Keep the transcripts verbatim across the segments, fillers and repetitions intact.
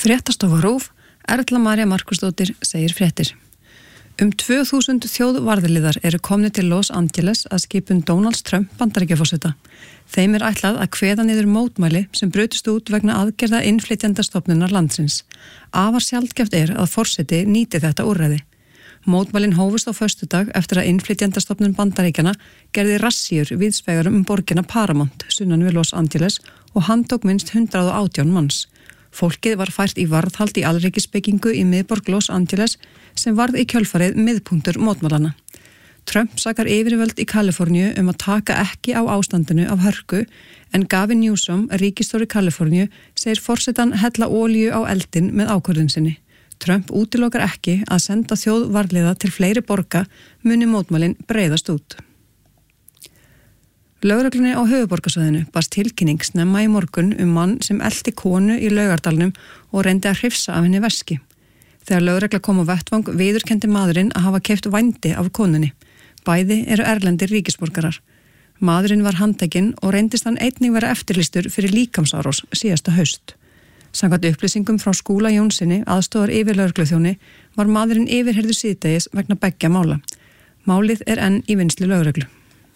Fréttastofa RÚV, Erla María Markusdóttir segir fréttir. Um tvö þúsund þjóðvarðaliðar eru komnir til Los Angeles að skipun Donalds Trump Bandaríkjaforseta. Þeim er ætlað að kveða niður mótmæli sem brutust út vegna aðgerða innflytjendastofnunar landsins. Afar sjaldgæft er að forseti nýti þetta úrræði. Mótmælin hófust á föstudag eftir að innflytjendastofnun Bandaríkjana gerði rassíur víðsvegar um borgina Paramount sunnan við Los Angeles og handtók minnst hundrað og átján manns. Fólkið var fært í varðhald í alríkisbyggingu í miðborg Los Angeles sem varð í kjölfarið miðpunktur mótmælana. Trump sakar yfirvöld í Kaliforníu um að taka ekki á ástandinu af hörku en Gavin Newsom, ríkisstjóri Kaliforníu, segir forsetan hella olíu á eldinn með ákvörðun sinni. Trump útilokar ekki að senda þjóðvarðliða til fleiri borga muni mótmælin breiðast út. Lögreglunni á höfuðborgarsvæðinu barst tilkynning snemma í morgun um mann sem elti konu í Laugardalnum og reyndi að hrifsa af henni veski. Þegar lögregla kom á vettvang viðurkenndi maðurinn að hafa keypt vændi af konunni. Bæði eru erlendir ríkisborgarar. Maðurinn var handtekinn og reyndist hann einnig vera eftirlýstur fyrir líkamsárás síðasta haust. Samkvæmt upplýsingum frá Skúla Jónssoni, aðstoðar yfirlögregluþjóni, var maðurinn yfirheyrður síðdegis vegna beggja mála. Málið er enn í vinnslu lögreglu.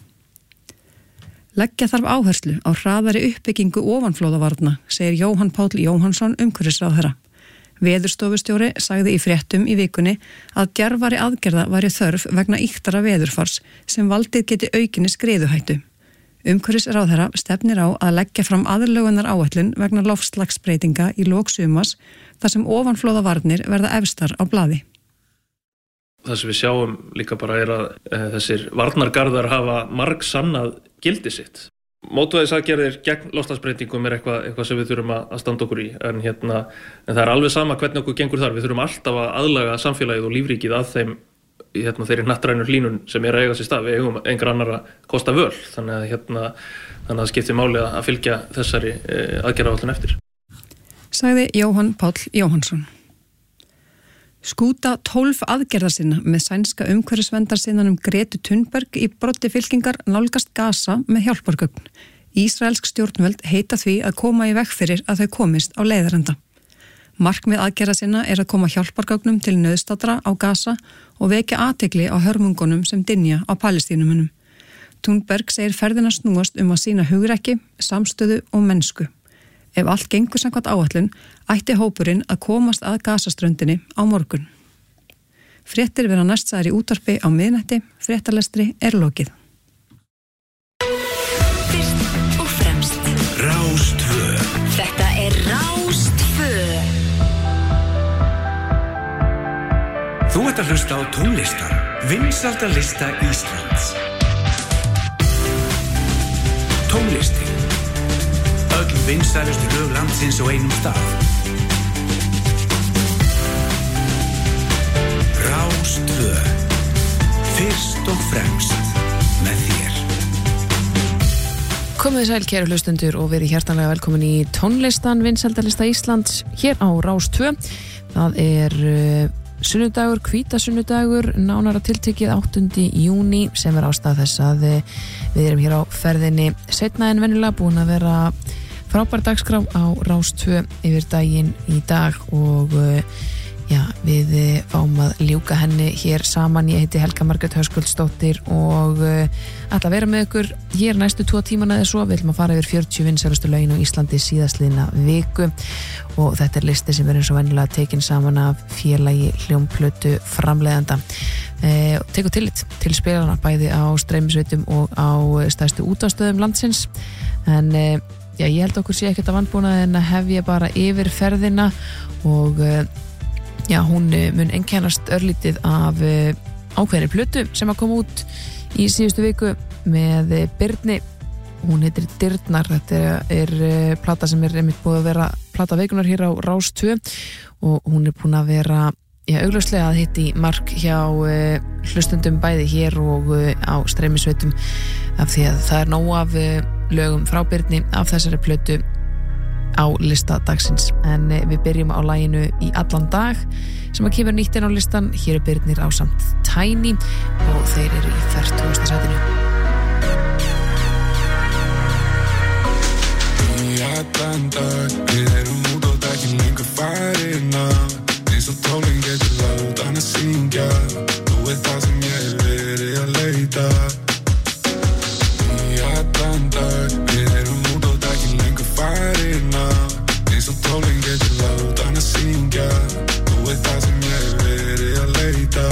Leggja þarf áherslu á hraðari uppbyggingu ofanflóðavarna, segir Jóhann Páll Jóhannsson umhverfisráðherra. Veðurstofustjóri sagði í fréttum í vikunni að djarfari aðgerða væri þörf vegna ýktara veðurfars sem valdið geti aukinni skriðuhættu. Umhverfisráðherra stefnir á að leggja fram aðlögunar áætlun vegna loftslagsbreytinga í lok sumars þar sem ofanflóðavarnir verða efstar á blaði. Það sem við sjáum líka bara er að e, þessir varnargarðar hafa marg sannað gildi sitt. Mótvægisaðgerðir gegn loftslagsbreytingum er eitthvað, eitthvað sem við þurfum að standa okkur í en, hérna, en það er alveg sama hvernig okkur gengur þar. Við þurfum alltaf að aðlaga samfélagið og lífríkið að þeim hérna, þeirri hnattrænu hlýnun sem er að eiga sér stað. Við eigum engar annar að kosta völ þannig að, hérna, þannig að það skiptir máli að fylgja þessari e, aðgerðaáætlun eftir. Sagði Jóhann Páll Jóhannsson. Skúta tólf aðgerðarsinna með sænska umhverfisverndarsinnanum Gretu Thunberg í broddi fylkingar nálgast Gaza með hjálpargögn. Ísraelsk stjórnvöld heita því að koma í veg fyrir að þau komist á leiðarenda. Markmið aðgerðarsinna er að koma hjálpargögnum til nauðstadra á Gaza og vekja athygli á hörmungunum sem dynja á Palestínumunum. Thunberg segir ferðina snúast um að sýna hugrekki, samstöðu og mennsku. Ef allt gengur samkvæmt áætlun, ætti hópurinn að komast að Gazaströndinni á morgun. Fréttir vera næst sagðar í útvarpi á miðnætti, fréttalestri er lokið. Fyrst og fremst Rás tvö. Þetta er Rás tvö. Þú ert að hlusta á tónlistar, vinsældarlista Íslands. Tónlistin. Öll vinsælustu lög landsins á einum stað. Rás tvö. Fyrst og fremst með þér. Komið sæl kæru hlustendur og verið hjartanlega velkomin í tónlistan vinsældarlista Íslands hér á Rás tvö. Það er uh, sunnudagur, hvítasunnudagur, nánara tiltekið áttunda júní sem er ástæða þess að uh, við erum hér á ferðinni seinna en venjulega búin að vera frábær dagskrá á Rás tvö yfir daginn í dag og uh, já, við uh, fáum að ljúka henni hér saman. Ég heiti Helga Margrét Höskuldsdóttir og uh, ætla að vera með ykkur hér næstu tvo tímana eða svo. Við ætlum að fara yfir fjörutíu vinsælustu lögin á Íslandi síðastliðna viku og þetta er listi sem er eins og venjulega tekin saman af félagi hljómplötu framleiðanda. Uh, tekur tillit til spilarana bæði á streymisveitum og á stærstu útvarpsstöðum landsins en uh, já, ég held okkur sé ekkert að vandbúna en að hefja bara yfir ferðina og já, hún mun einkennast örlítið af ákveðinni plötu sem að koma út í síðustu viku með Birni. Hún heitir Dyrnar. Þetta er, er plata sem er einmitt búið að vera plata vikunar hér á Rás tvö og hún er búin að vera já, augljóslega að hitta í mark hjá uh, hlustundum bæði hér og uh, á streymisveitum af því að það er nóg af uh, lögum frá Birni af þessari plötu á lista dagsins en uh, við byrjum á laginu Í allan dag sem að kemur nýtt inn á listan. Hér er Birnir ásamt Tiny og þeir eru í fertugasta sætinu. Í allan dag við erum út og dag ekki lengur farina eins og tólin getur láta hana syngja þú veist það sem ég hef verið að leita í allan dag við erum út og það ekki lengur farina eins og tólin getur láta hana syngja þú veist það sem ég hef verið að leita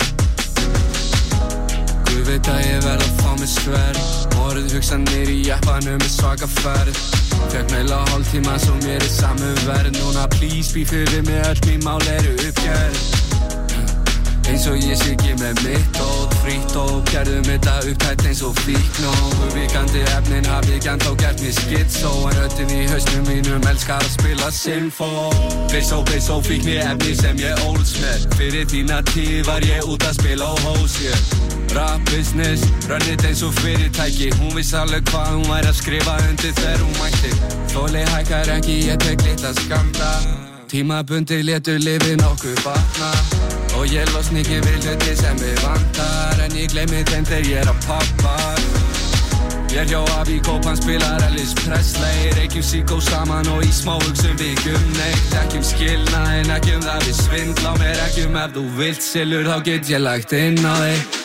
Guð veit að ég verð að fá mig sverð Morð hugsanir í jeppanum með svaka ferð Fekk næla hálftíma svo mér er saman verð Núna please bí fyrir mig öll mín mál eru uppgerð Eins og ég sé ekki með mitt og frýtt og gerðum þetta upptætt eins og fíkn og hugvíkandi efnin hafi ekki ennþá gert mér skitsó en röddin í hausnum mínum elskar að spila sinfó Beisó, beisó, fíkni efni sem ég ólst með Fyrir þína tíð var ég út að spila á hós ég Rap business, rönnit eins og fyrirtæki Hún viss alveg hvað hún væri að skrifa undir þegar hún mætti Þóli hækkar ekki, ég tek litla skamta Tímabundi létur lifið nokkuð batna Og ég losni ekki við hluti sem við vantar En ég gleymi þeim þegar ég er að poppa Ég er hjá Avi Kóp, hann spilar Elvis Presley Reykjum síkó saman og í smá hugsum vikum neitt Ekki um skilna en ekki um það við svindla á mér Ekki um ef þú vilt silur þá get ég lagt inn á þig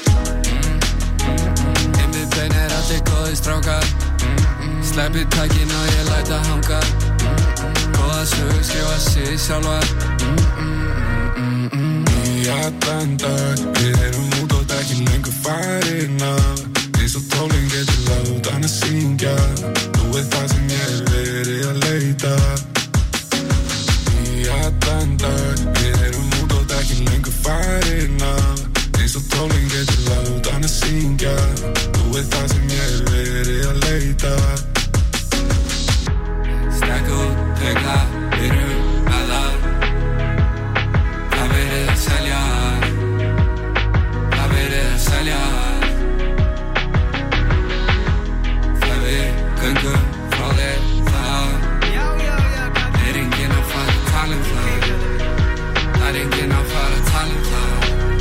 Inn er allir góðir strákar Sleppi takinn og ég læt að hanga Góða sögur skrifa sig sjálfar Í allan dag Við erum út og það ekki lengur farina Eins og tólin getur láta hana syngja Þú veist það sem ég hef verið að leita Í allan dag Við erum út og það ekki lengur farina Eins og tólin getur láta hana syngja Þú veist það sem ég hef verið að leita Stekk út, peka, við erum að það Það verið að selja Það verið að selja Það við göngum frá þér það Er enginn að fara að tala um það Það er enginn að fara að tala um það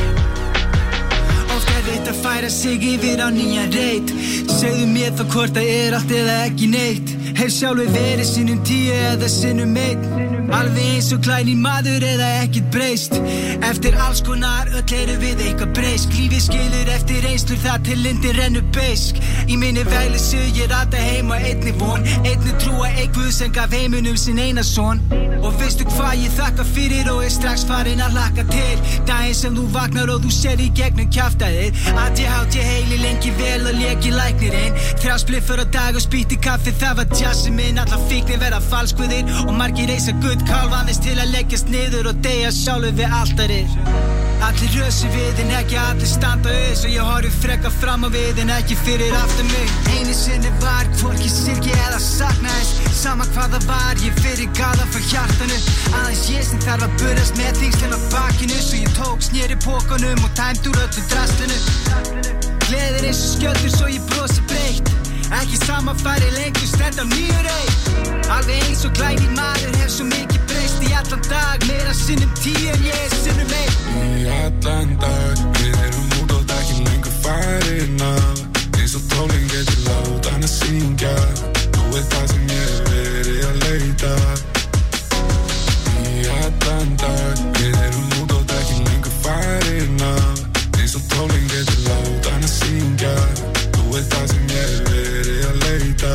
Þetta færa sig yfir á nýja reit Segðu mér þá hvort það er allt eða ekki neitt Hef sjálfur verið sinnum tíu eða sinnum einn Alveg eins og glænýr maður eða ekkert breyst Eftir alls konar öll erum við eitthvað breysk Lífið skilur eftir reynslur það til lindin rennur beisk Í minni veglissu ég rata heim á einni von Einni trúa eitthvað sem gaf heiminum sinn eina son Og veistu hvað ég þakka fyrir og er strax farin að hlakka til Daginn sem þú vaknar og þú sér í gegnum kjaftaðið A D H D heili lengi vel og leki læknirinn Þrjá spliffur á dag og spýtti kaffi það var jazzi minn Alla fíknir verða falskviðir og margir reisa gutt kálvanist til að leggjast niður og deyja sjálfur við altarir Allir rösi við en ekki allir standa auðs og ég horfi frekka fram á við en ekki fyrir aftur mig Einu sinni var hvorki syrki eða saknaðist Sama hvað það var ég fyrir gaða frá hjartanu Aðeins ég sem þarf að burast með þingslinn á bakinu Svo ég tók sneri pókanum og tæmt úr öllu draslinu Gleðir eins og skjöldur svo ég brosi breytt Ekki sama færi lengur stend á nýju reyð Alveg eins og glænýr maður hef svo mikið breyst í allan dag Meira sinnum tíu en ég er sinnum einn Í allan dag Við erum út og það ekki lengur farina Eins og tólin getur láta hana syngja Þú veist það sem ég hef verið að leita Í allan dag Við erum út og það ekki lengur farina Eins og tólin getur láta hana syngja Þú veist það sem ég hef verið að leita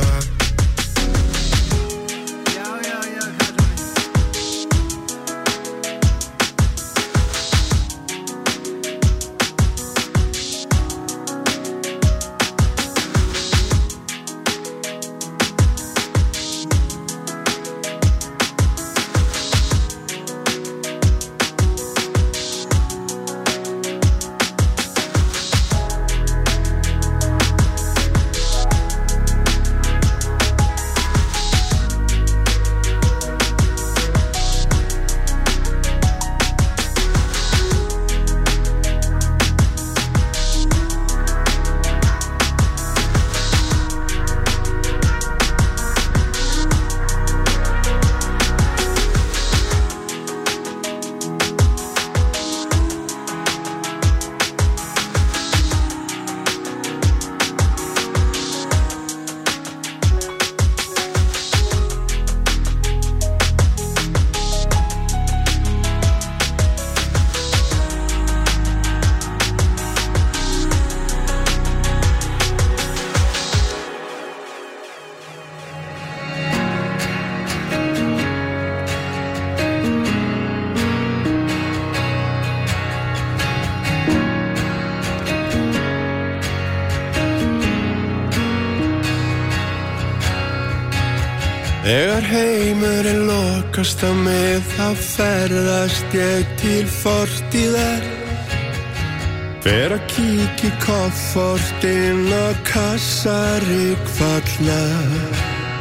Þegar heimurinn lokast á mig þá ferðast ég til fortíðar. Fer að kíkja í koffortinn og kassa ryggfallnar.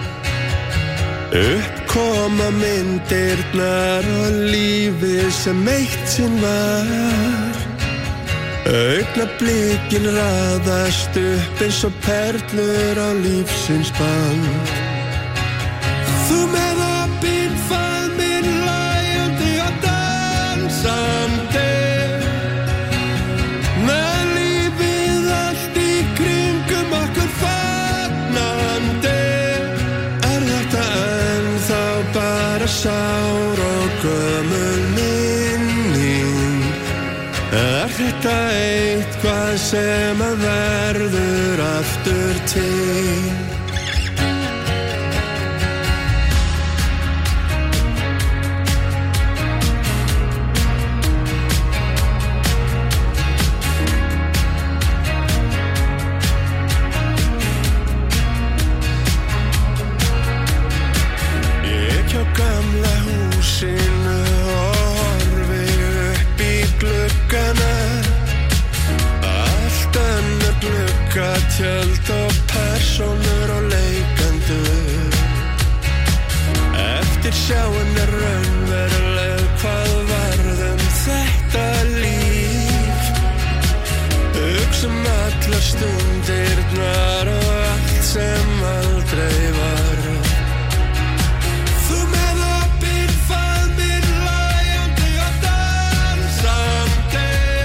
Uppkoma myndirnar og lífið sem eitt sinn var. Augnablikin raðast upp eins og perlur á lífsins band. Þú með opinn faðminn hlæjandi og dansandi, með lífið allt í kringum okkur fagnandi. Er þetta ennþá bara sár og gömul minning? Er þetta eitthvað sem að verður aftur til? Tjöld og persónur og leikendur. Eftir sjáin er raunveruleg, hvað varðum þetta líf? Hugsum allar stundirnar og allt sem aldrei var. Þú með opinn faðminn hlæjandi og dansandi,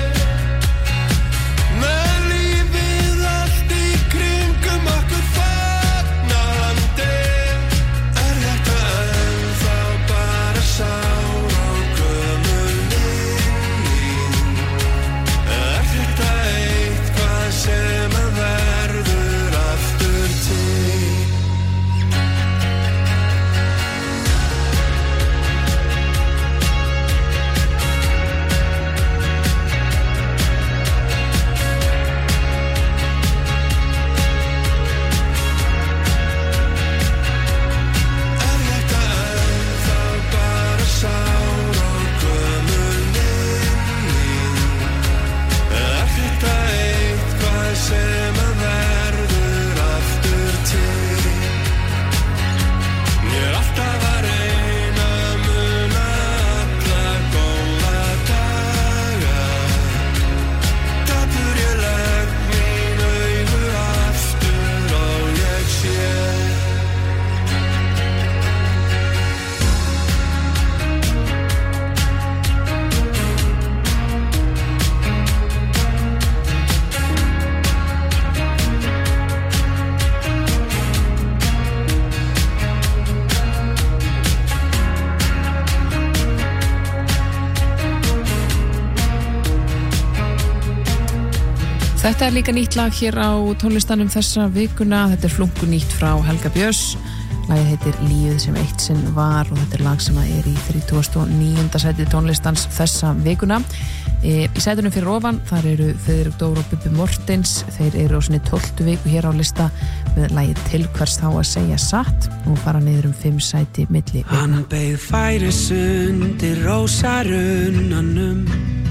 Þetta er líka nýtt lag hér á tónlistanum þessa vikuna. Þetta er flungu nýtt frá Helga Björns. Lagið heitir Lífið sem eitt sinn var og þetta er lag sem er í þrítugasta og níunda sæti tónlistans þessa vikuna. Í sætunum fyrir ofan, þar eru Friðrik Dór og Bubbi Mortens. Þeir eru á sinni tólftu viku hér á lista með lagið Til hvers þá að segja satt og fara niður um fimm sæti milli. Hann beið færis undir rósarunnanum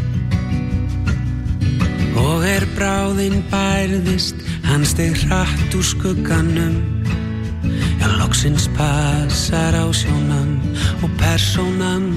og er bráðin bærðist, hann steig hratt úr skugganum. Já, loksins passar á sjónan og persónan.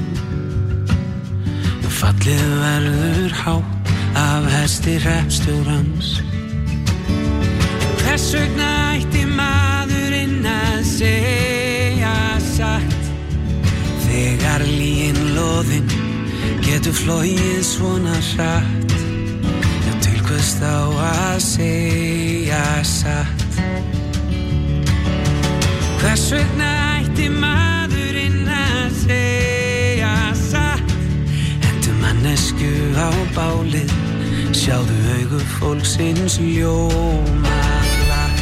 Fallið verður hátt af hesti hreppstjórans. Hvers vegna ætti maðurinn að segja satt þegar lygin loðin getur flogið svona hratt? Hvers þá að segja satt? Hvers vegna ætti maðurinn að segja satt? Hentu mannesku á bálið, sjáðu augu fólksins ljóma glatt.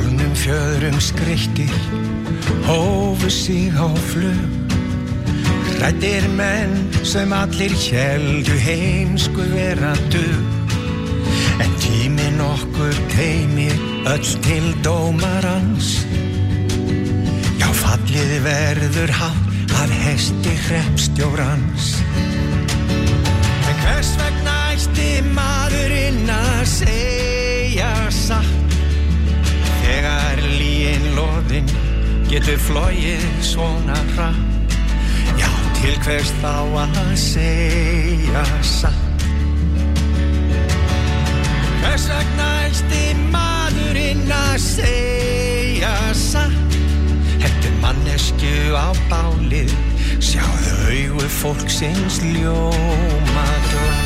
Fjöðrum skreyttir hófu sig á flug, Hræddir menn sem allir héldu heimsku vera dug, en tíminn okkur teymir öll til dómarans. Já, fallið verður hátt af hesti hreppstjórans. En hvers vegna ætti maðurinn að segja satt, þegar lygin loðin getur flogið svona hratt? Já, til hvers þá að segja satt? Hvers vegna ætti maðurinn að segja satt? Hentu manneskju á bálið, sjáðu augu fólksins ljóma glatt.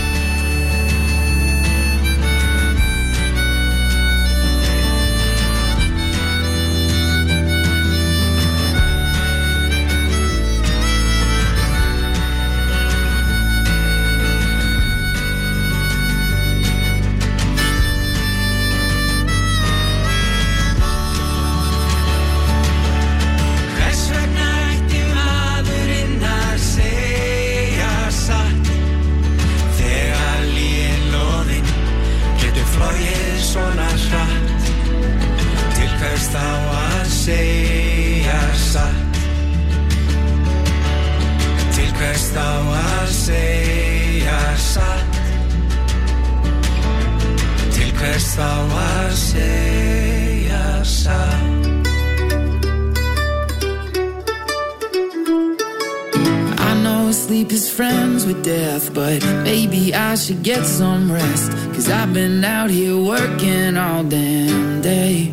I should get some rest, 'cause I've been out here working all damn day.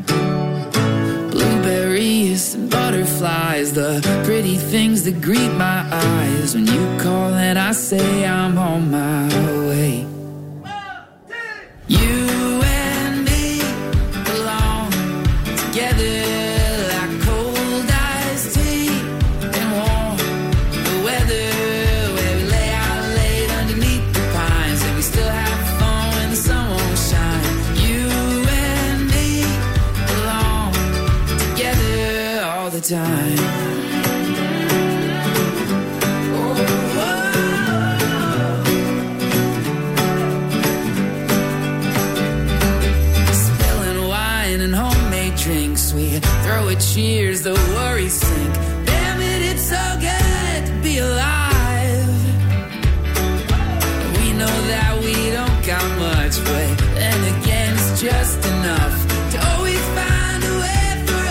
Blueberries and butterflies, the pretty things that greet my eyes. When you call and I say I'm on my way. You and me belong together. Time. Spilling wine and homemade drinks, we throw a cheers, the worries sink. Damn it, it's so good to be alive. We know that we don't got much, but then again it's just enough to always find a way.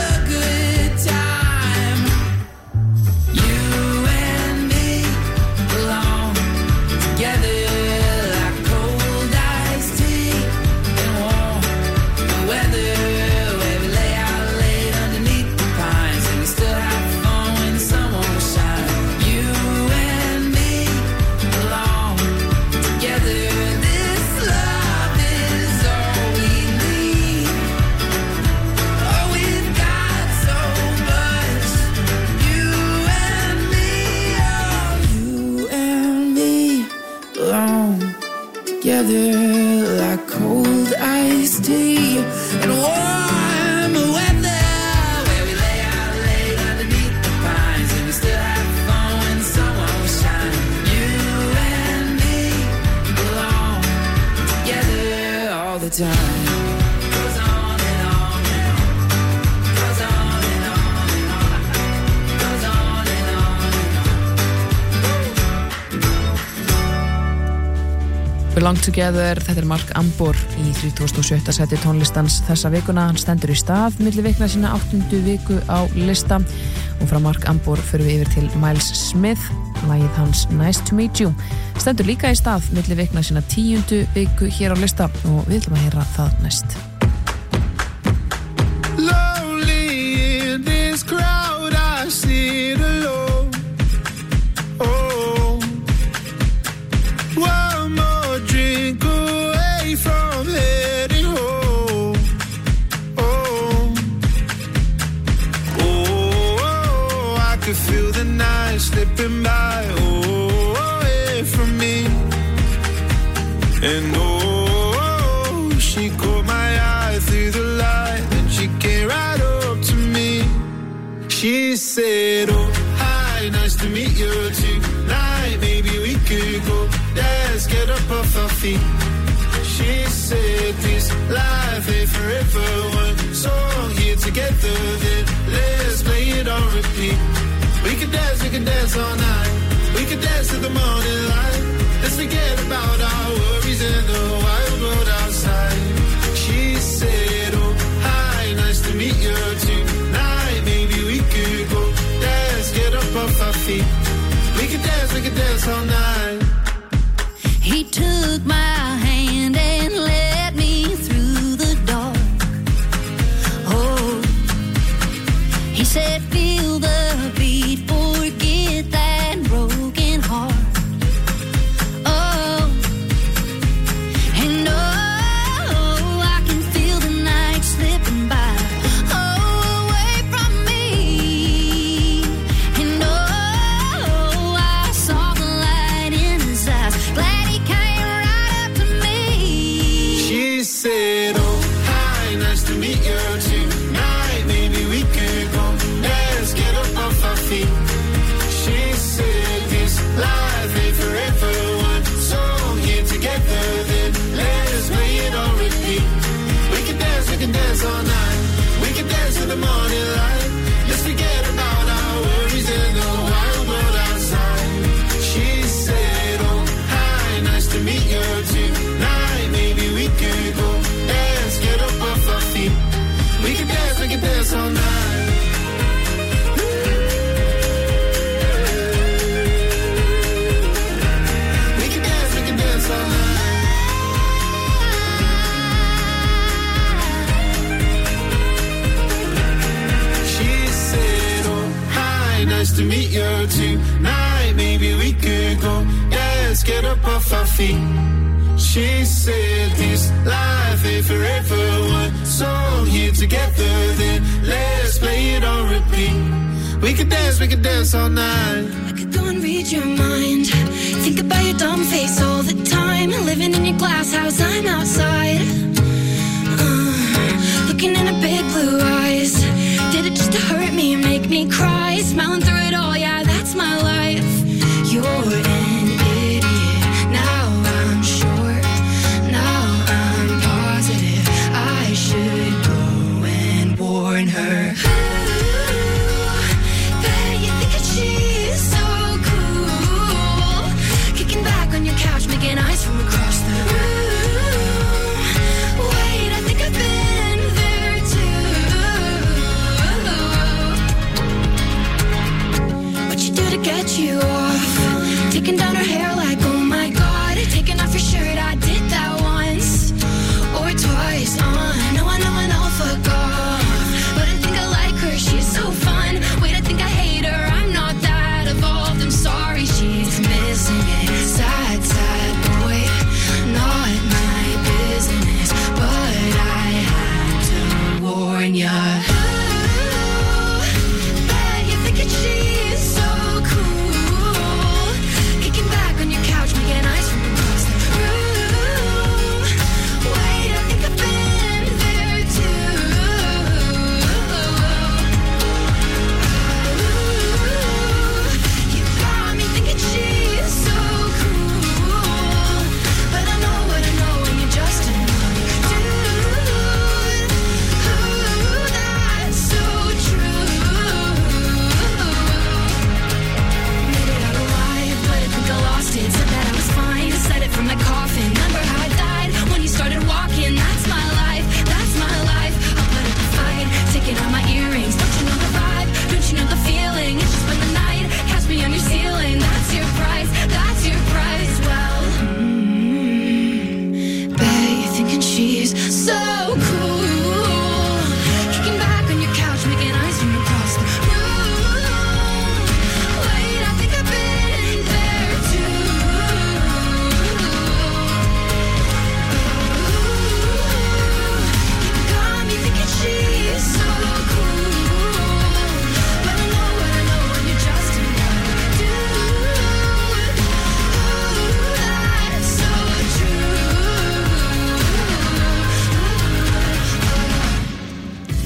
Like cold iced tea and warm weather, where we lay out late underneath the pines, and we still have fun when the sun won't shine. You and me belong together all the time. Goes on and on and on, goes on and on and on, goes on and on and on. Belong Together, þetta er Mark Ambor í þrítugasta og sjötta seti tónlistans þessa vikuna. Hann stendur í stað milli vikna sína áttundu viku á lista, og frá Mark Ambor förum við yfir til Miles Smith. Lagið hans Nice to Meet You stendur líka í stað milli vikna sína tíundu viku hér á lista, og við ætlum að heyra það næst. Lonely in this crowd, I sit alone. Oh, one more drink away from heading home. Oh, oh, I could feel the night slipping by. Oh, away from me. And oh, she caught my eye through the light, and she came right up to me. She said, oh, hi, nice to meet you too. feet. She said this life ain't forever. One song here together, then let's play it on repeat. We could dance, we could dance all night. We could dance to the morning light. Let's forget about our worries and the wild world outside. She said, oh, hi, nice to meet you tonight. Maybe we could go dance, get up off our feet. We could dance, we could dance all night. He took my hand and led me through the door. Oh, he said, feel the beat, forget that broken heart. Oh, and oh, I can feel the night slipping by. Oh, away from me. And oh, I saw the light in his eyes. Glad he came right up to me. She said, oh, hi, nice to meet you tonight. Maybe we could go dance, get up off our feet. She said this life ain't forever. One song here together, then let's play it on repeat. We can dance, we can dance all night. We can dance in the morning light. Let's forget about our worries and the wild world outside. She said, oh, hi, nice to meet you tonight. Maybe we could go dance, get up off our feet. We can dance, we can dance all night. We can dance, we can dance all night. She said, oh, hi, nice to meet you tonight. Maybe we could go dance, get up off our feet. She said this life ain't forever. One song here together, then let's play it on repeat. We could dance, we could dance all night. I could go and read your mind. Think about your dumb face all the time. Living in your glass house, I'm outside. Uh, looking in her big blue eyes. Did it just to hurt me and make me cry? Smiling through it all, yeah, that's my life. You're an idiot. Now I'm sure. Now I'm positive. I should go and warn her. Bet you think that she's so cool. Kicking back on your couch, making eyes from across the room. Wait, I think I've been there too.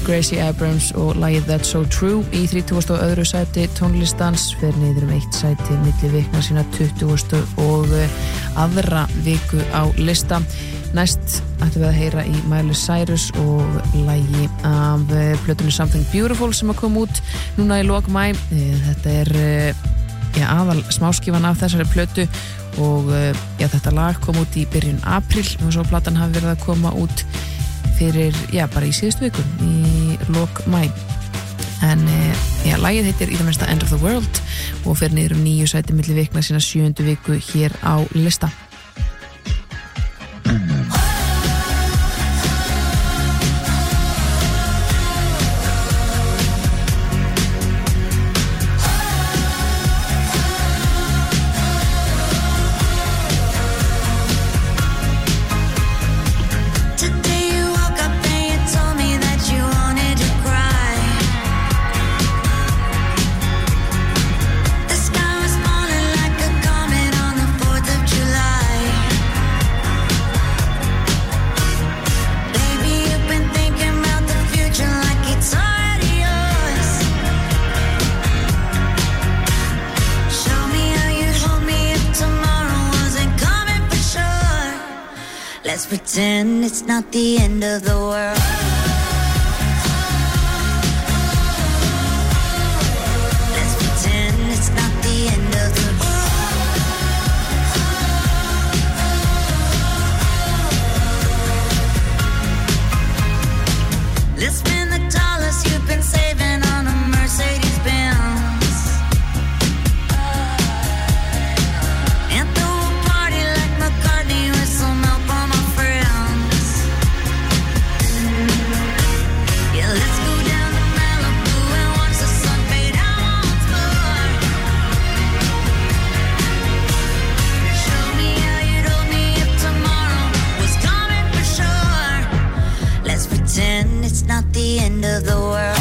Gracie Abrams og lagið That's So True í þrítugasta og öðru sæti tónlistans, fer niður um eitt sæti milli vikna sína tuttugasta og aðra viku á lista. Næst ættum við að heyra í Miley Cyrus og lagi af plötunni Something Beautiful sem að koma út núna í lok maí. Þetta er ja, aðal smáskífan af þessari plötu og ja, þetta lag kom út í byrjun apríl og svo platan hafi verið að koma út fyrir, já, bara í síðustu viku í lok maí. En ja, lagið heitir í það minnsta End of the World og fer niður um níu sæti milli vikna sína sjöundu viku hér á lista. Let's pretend it's not the end of the world. Let's pretend it's not the end of the world. Let's spend the dollars you've been saving on a Mercedes Benz and throw a party like McCartney with some help on my friends. Yeah, let's go down to Malibu and watch the sun fade out once more. Show me how you'd hold me if tomorrow was coming for sure. Let's pretend it's not the end of the world.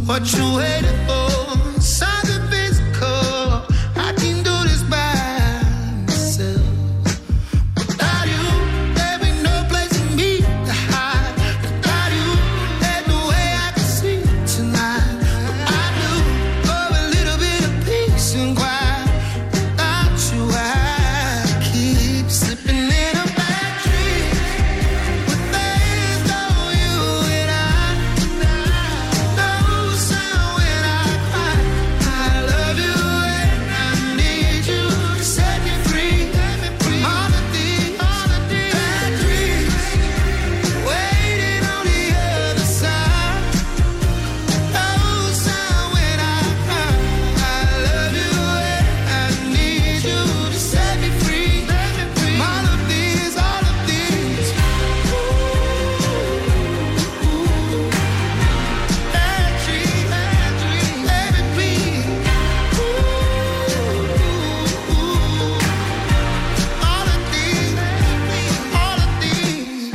what you waiting for? Something physical. I can do this by myself. Without you, there ain't no place for me to hide. Without you, there's no way I can sleep tonight. But I do for a little bit of peace and quiet. Without you, I keep slipping in a bad dream. But there's no you and I. No sound when I cry. I love you and I need you to set me free. All of these, all of these bad dreams waiting on the other side. No sound when I cry. I love you and I need you to set me free. All of these, all of these bad dreams, bad dreams, baby, please. All of these, all of these.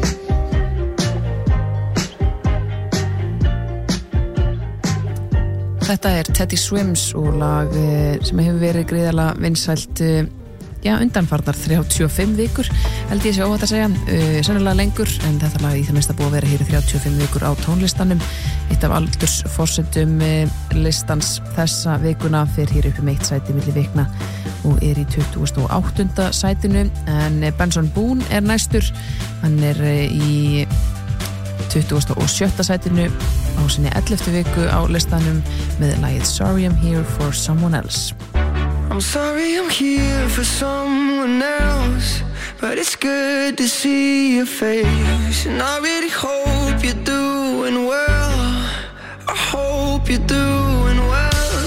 Þetta er Teddy Swims og lag eh, sem hefur verið gríðarlega vinsælt eh, já, undanfarnar þrjátíu og fimm vikur held ég sé óhætt að segja, uh, sennilega lengur en þetta lag í það mesta búið að vera hér í þrjátíu og fimm vikur á tónlistanum. Eitt af aldursforsetum uh, listans þessa vikuna fer hér upp um eitt sæti milli vikna og er í tuttugasta og áttunda sætinu en eh, Benson Boone er næstur, hann er uh, í tuttugasta og sjötta sætinu á sinni elleftu viku á listanum með lagið Sorry I'm Here for Someone Else. I'm sorry I'm here for someone else, but it's good to see your face. And I really hope you're doing well. I hope you're doing well.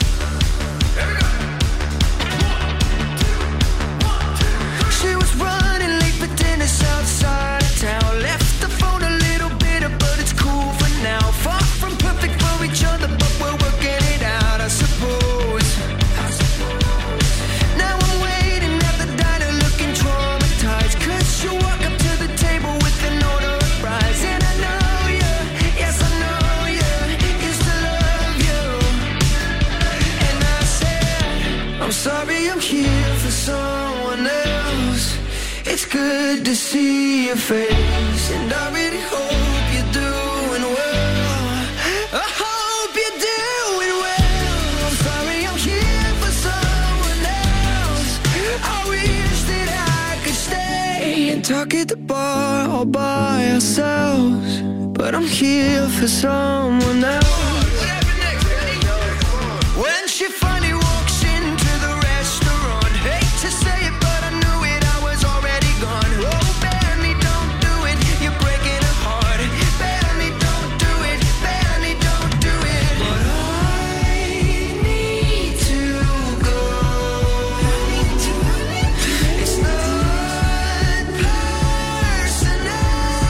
She was running late for dinner outside of town. Left the phone a little bitter, but it's cool for now. Far from perfect for each other, but we're working it out, I suppose. Now I'm waiting at the diner looking traumatized, 'cause you walk up to the table with an order of fries. And I know you, yes I know you, used to love you. And I said, I'm sorry I'm here for someone else. It's good to see your face, and I really hope you're doing well. I hope you're doing well. I'm sorry I'm here for someone else. I wish that I could stay and talk at the bar all by ourselves, but I'm here for someone else. When she finally walks into the restaurant, hate to say it, but I knew it, I was already gone. Oh, Benny, don't do it, you're breaking her heart. Benny, don't do it, Benny, don't do it. But I need to go. It's not personal.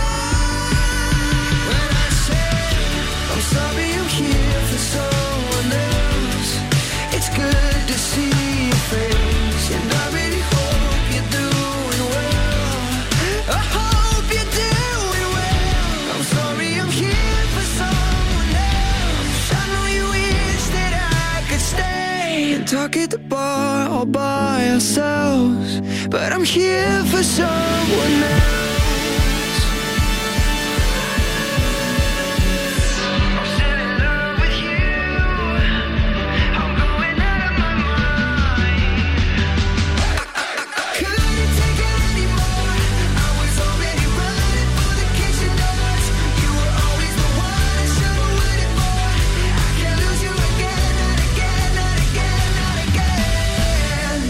When I say I'm sorry I'm here for someone else, it's good to see your face, and I really hope you're doing well. I hope you're doing well. I'm sorry I'm here for someone else. I know you wish that I could stay and talk at the bar all by ourselves, but I'm here for someone else. I'm still in love with you. I'm going out of my mind. Couldn't take it anymore. I was already running for the kitchen doors. You were always the one I should have waited for. I can't lose you again, not again, not again, not again.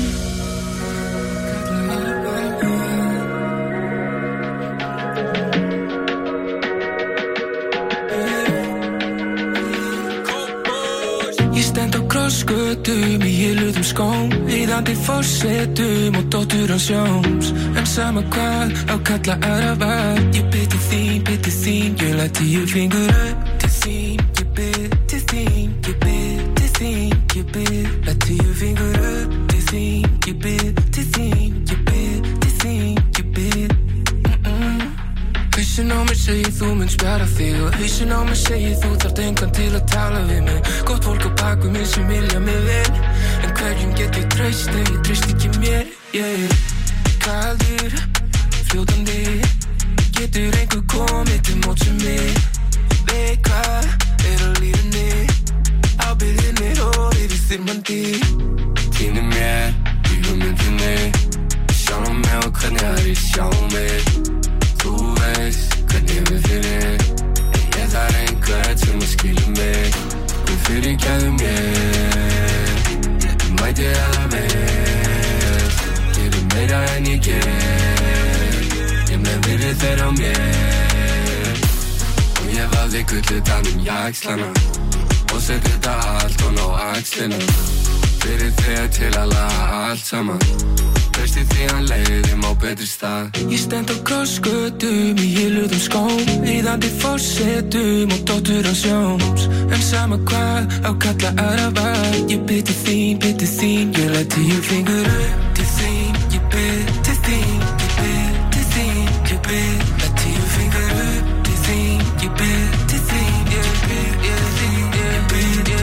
Ég stend á krossgötum í hyluðum skóm, ríðandi forsetum og dóttur hans Jóns. En sama hvað á kalla aðra var, ég bið til þín, bið til þín, ég læt tíu fingur upp til þín, ég bið til þín, ég bið til þín, ég bið, læt tíu fingur upp til þín, ég bið til þín, ég bið til þín, ég bið. Mm-mm. 'Cause Hausinn á mér segir þú mun spjara þig og hausinn á mér segir þú þarft engan til að tala við mig. Gott fólk á bak við mig sem vilja mig vel, en hverjum get ég treyst þegar ég treyst ekki mér, yeah. Kaldur, fljótandi, getur einhver komið til móts við mig. Veit hvað er á líðinni, ábyrgðin er orðið þyrmandi. Týnir mér í hugmyndinni, sjálf mig og hvernig aðrir sjá mig. Þú veist hvernig við fyrir, en ég þarf einhvern sem að skilja mig. Þú fyrirgefðu mér, mæti eða mér, gerir meira en ég ger. Ég með virði þeirra á mér, og ég vafði gullutanum jaxlana og sett þetta allt og ná axlina. Fyrir þig til að laga allt saman, treysti því hann leiðum á betri stað. Ég stend á krossgötum í hyluðum skóm, eyðandi forsetum og dóttur hans Jóns. En sama hvað á kalla aðra var, ég bið til þín, bið til þín, ég læt tíu fingur upp til þín. Ég bið til þín, ég bið til þín, ég bið, læt tíu fingur upp til þín. Ég bið til þín, ég bið, ég þín, ég bið, ég.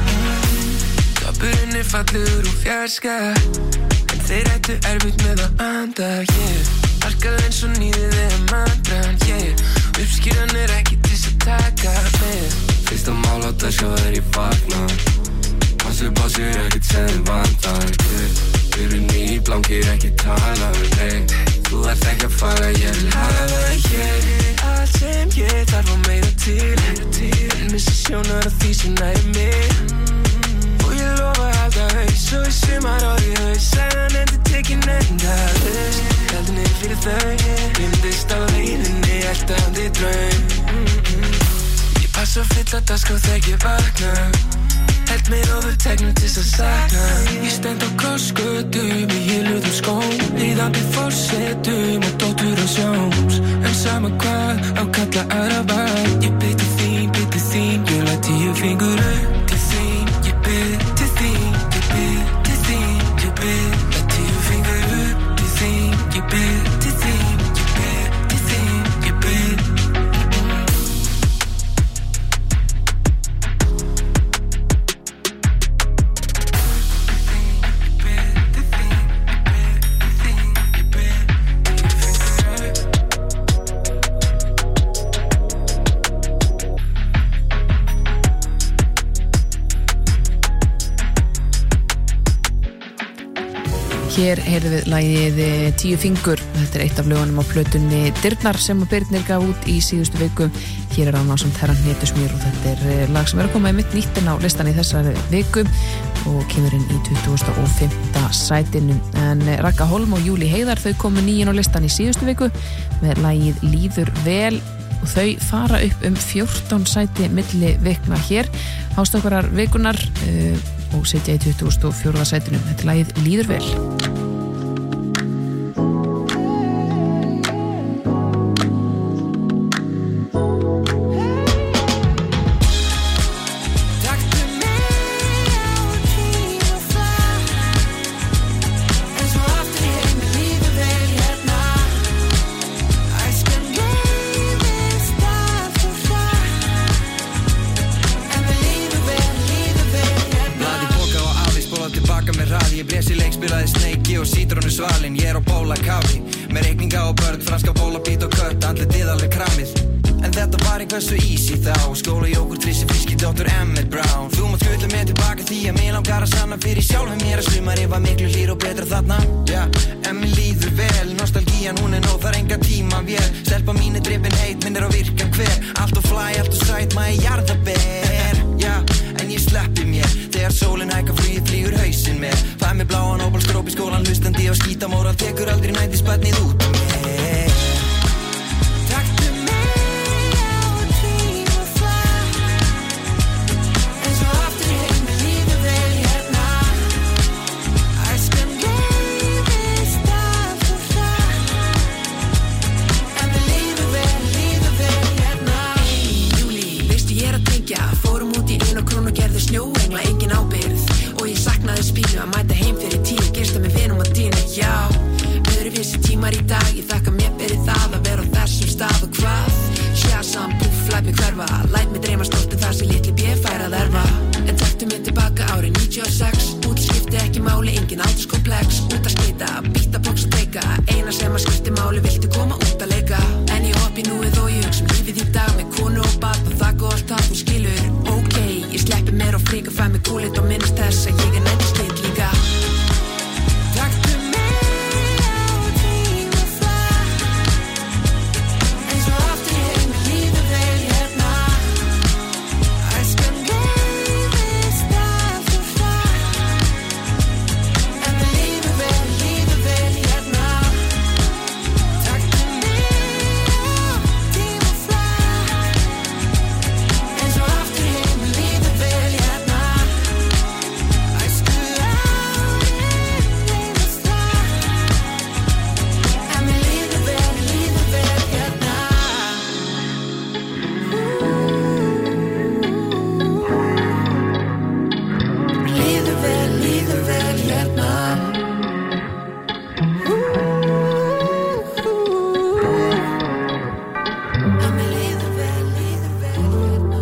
Toppurinn er fallegur og fjarska, en þeir ættu erfitt með að anda, yeah. Arkað eins og nýðið eða mandran, yeah. Uppskýran er ekki til að taka með. Fyrst að mála þetta sjá þegar ég fagna, passu passu ekkert sem vandar, yeah. Fyrir ný blankir ekki tala um þeim, þú ert ekki að fara, ég vil hafa það hér. Allt sem ég þarf og meira til, en missi sjónar af því sem næri mig. Og ég lofa að halda haus, og í sumar orði haus, sæðan endur tekin endalaust. Heldur niður fyrir þau, glimtist á leiðinni, eltandi draum. Ég passa að fylla dagskrá þegar ég vakna, held mér ofur tegnum til að sakna. Ég stend á krossgötum í hyluðum skóm, eyðandi forsetum og dóttur hans Jóns. En sama hvað á kalla aðra var, ég bið til þín, bið til þín, ég læt tíu fingur upp til þín. Ég bið til þín, ég bið til þín, ég bið, læt tíu fingur upp til þín. Ég bið til þín, ég bið til þín, ég bið. Hér heyrðum við lagið Tíu fingur. Þetta er eitt af lögunum á plötunni Dyrnar sem að Birnir gaf út í síðustu viku. Hér er hann ásamt Herran Hnetusmjör og þetta er lag sem er að koma í mitt nýtt inn á listan í þessari viku og kemur inn í tuttugasta og fimmta sætinu. En Ragga Holm og Júli Heiðar þau komu nýjinn á listan í síðustu viku með lagið Líður vel og þau fara upp um fjórtán sæti milli vikna hér. Hástökkarar vikunar uh, og setja í tuttugasta og fjórða sætinu. Þetta er lagið Líður vel. Tímar í dag, ég þakka mér fyrir það að vera á þessum stað og hvað hverfa Læt mig dreyma stoltið þar sem litli B fær að erfa En taktu mig tilbaka árið níutíu og sex Útskipti ekki máli, engin aldurskomplex Út að skita, býta box og teika Eina sem að skipti máli, viltu koma út að leika En ég hopp í núið og ég hugsa um lífið í dag Með konu og barn og þakk og allt það þú skilur Ok, ég sleppi mér og fríka Fæ mig kúlit og minnst þess að ég er nætti skeitt líka Taktu mig á tíma flak Eins og aftur heim með lífið vel hérna Æskan leiðist allt og hratt En með lífið vel, lífið vel hérna Taktu mig á tíma flak Eins og aftur heim með lífið vel hérna Æsku árin leiðist hratt En með lífið vel, lífið vel hérna Líður vel, líður vel hérna En með líður vel, líður vel hérna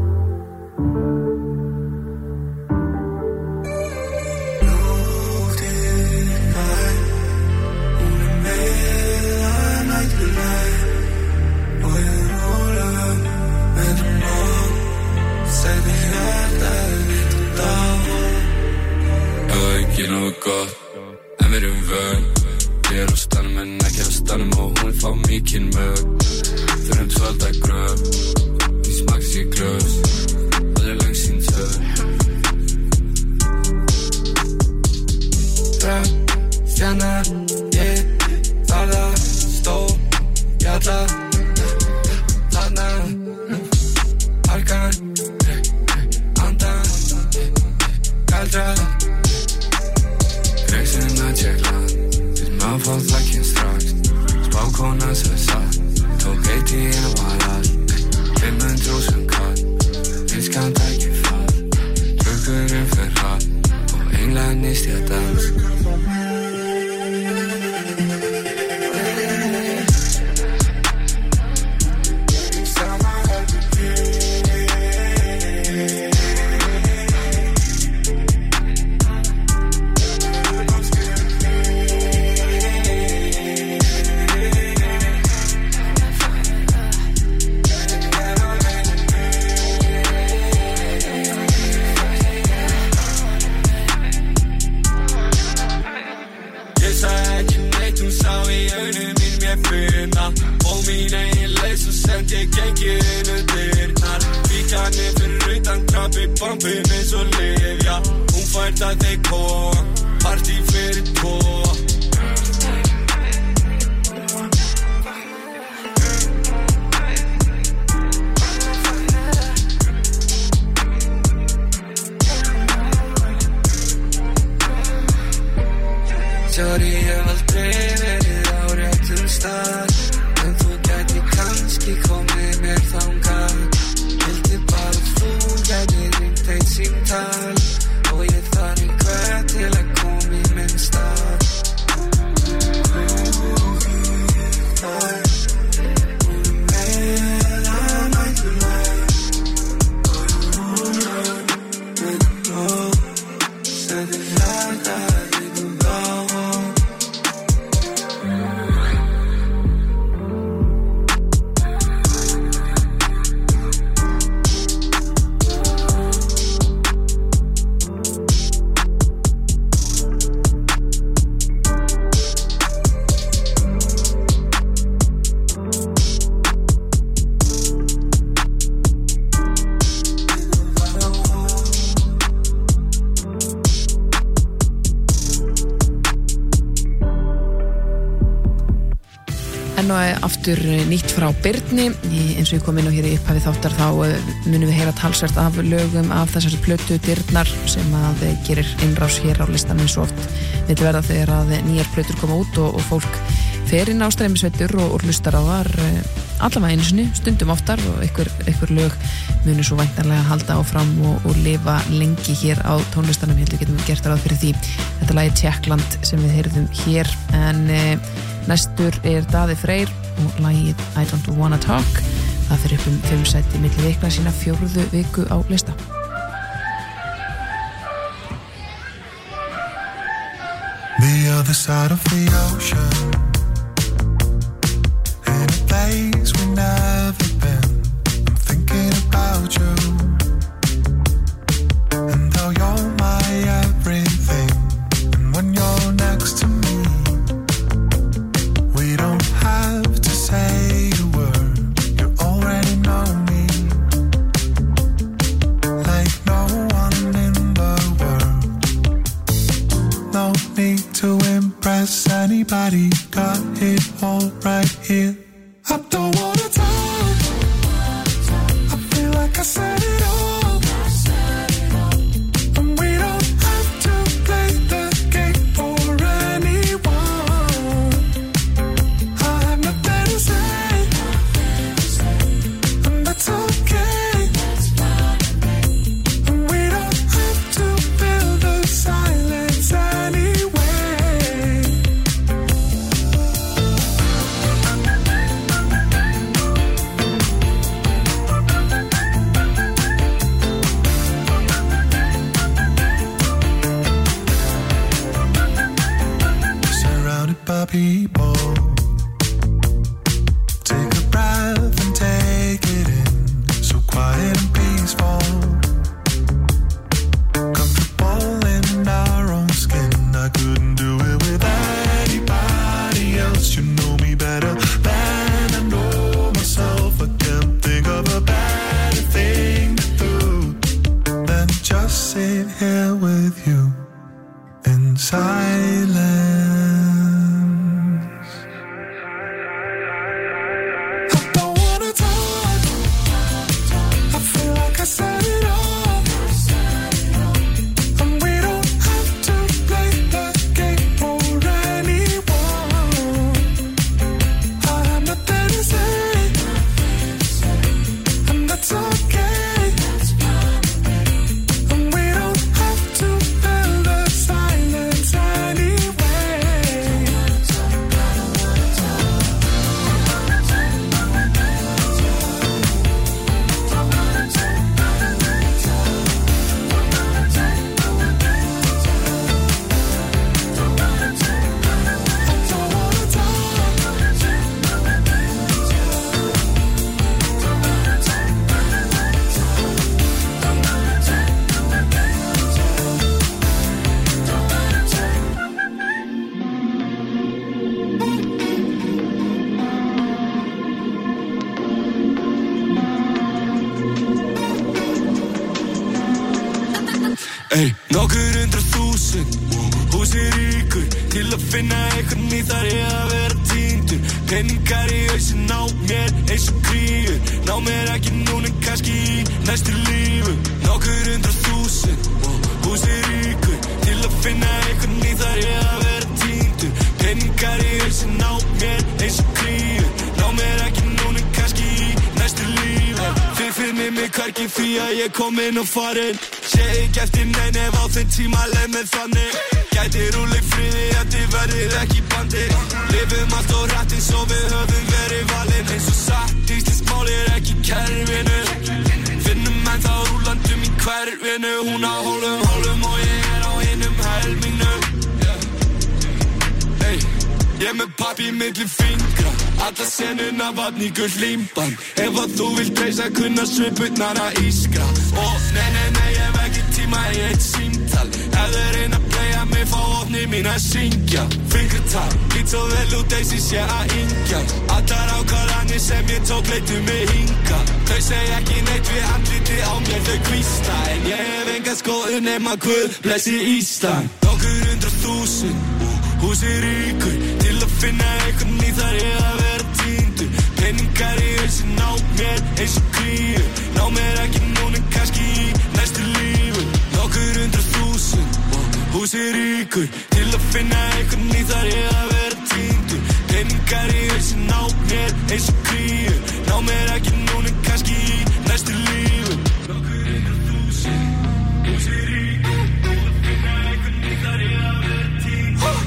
Ekki nógu gott, en við erum vön Ég er á stanum en ekki á stanum og hún vil fá mikinn mög Þurfum tvölda gröf, því smaks ég glös Það er langt sín töð Dröm, stjana, ég þarða, stó, jalla Þarna, harkan, andan, galdra Reisinn að tjekkland, við maður fá þakkinn strax Spákona sagði satt, tók eitt í einu valar Fimm hundruð sem kall, viskan tæki fall Klukkurinn fer hratt og englar nýst ég að dans Bombin eins og Livja Hún fært að þeir kóa Partí fyrir tvo Sorry, ég hef aldrei verið á réttum stað En þú gæti kannski komið mér þangað Vildi bara þú gæti ringt eitt símtal Og ég þarf einhvern til að koma í minn stað enn og aftur nýtt frá Birni. Eins og ég kom inn á hér í upphafi þáttar þá munum við heyra talsvert af lögum af þessari plötu Dyrnar sem að gerir innrás hér á listanum eins og oft við verða þegar að nýjar plötur koma út og, og fólk fer inn á streymisveitur og, og hlustar á þar allavega einu sinni, stundum oftar og einhver, einhver lög munum svo væntanlega halda áfram og, og lifa lengi hér á tónlistanum, heldur getum við gert ráð fyrir því. Þetta lagi Tjekkland sem við heyrðum hér, en e, næstur er Daði Freyr og lagið I Don't Wanna Talk Það fyrir upp um fimm sæti milli vikna sína fjórðu viku á lista. The other side of the ocean, in a place we've never been. I'm thinking about you, and how you're my everything. And when you're next to me, we don't have to say a word. You already know me, like no one in the world. No need to impress anybody, got it all right here. I don't wanna talk, I feel like I said it all, and we don't have to play the game for anyone. I have nothing to say, and that's okay, and we don't have to fill the silence anyway. Surrounded by people, take a breath and take it in. So quiet and peaceful, comfortable in our own skin. I couldn't do it with anybody else. You know me better than I know myself. I can't think of a better thing to do than just sit here with you in silence. I don't wanna talk, I feel like I said it all, and we don't have to play the game for anyone. I have nothing to say, and that's okay, and we don't have to fill the silence anyway. Ey, nokkur hundra þúsund, húsið ríkur, til að finna einhvern í þar ég að vera týndur. Peningar í hausinn á mér eins og kríur, ná mér ekki núna en kannski í næstu lífu. Nokkur hundra þúsund, húsið ríkur, til að finna einhvern í þar ég að vera týndur. Peningar í hausinn á mér eins og kríur, ná mér ekki núna en kannski í næstu lífu. Þið finnir mig hvergi því að ég kom inn og farin. Sé ekki eftir nein ef á þeim tíma leið með þannig. Gæti rúleik friði að þið verðið ekki bandi. Lifum allt og rætt eins og við höfum verið valin. Eins og satt íslenskt mál er ekki kerfinu. Finnum ennþá rúlandum í hverfinu. Hún á hólum hólum og ég er á hinum helmingnum. Ey, ég með pappi milli fingra, alla senuna vatn í gull límband. Ef að þú vilt reisa kunna svipurnar að ískra. Og nei, nei, nei, ég hef ekki tíma í eitt símtal. Ef þau reyna að playa mig, fá opni mín að syngja. Fingertal, lít svo vel út eins og sé að yngja. Allar ákvarðanir sem ég tók leiddu mig hinga. Þau segja ekki neitt við andliti á mér, þau hvísla. En ég hef enga skoðun nema Guð blessi Ísland. Nokkur hundra þúsund, húsið ríkur, til að finna einhvern í þar ég að vera týndur. Peningar í hausinn á mér eins og kríur, ná mér ekki núna en kannski í næstu lífu. Nokkur hundra þúsund, húsið ríkur, til að finna einhvern í þar ég að vera týndur. Peningar í hausinn á mér eins og kríur, ná mér ekki núna en kannski í næstu lífu. Nokkur hundra þúsund, húsið ríkur, til að finna einhvern í þar ég að vera týndur.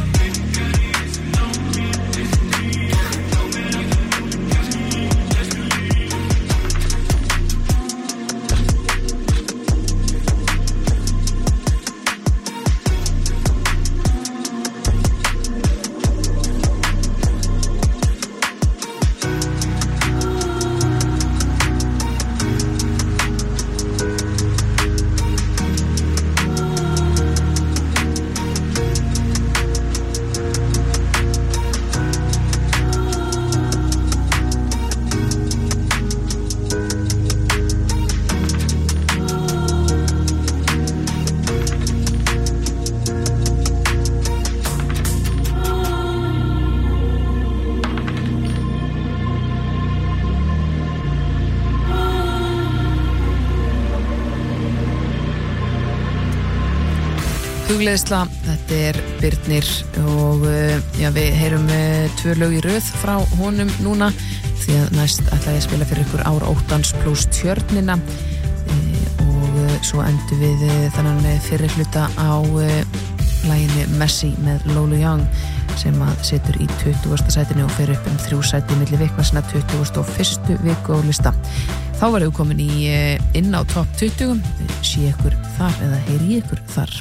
Hugleiðsla, þetta er Birnir og já, við heyrum tvö lög í röð frá honum núna því að næst ætla ég að spila fyrir ykkur Ár óttans pluss Tjörnina og svo endum við þennan fyrri hluta á laginu Messi með Lolu Young sem að setur í tuttugasta sætinu og fer upp um þrjú sæti milli vikna sinna tuttugasta og fyrstu viku á lista. Þá varum við komin í inn á topp tuttugu, sé ykkur þar eða heyri ykkur þar.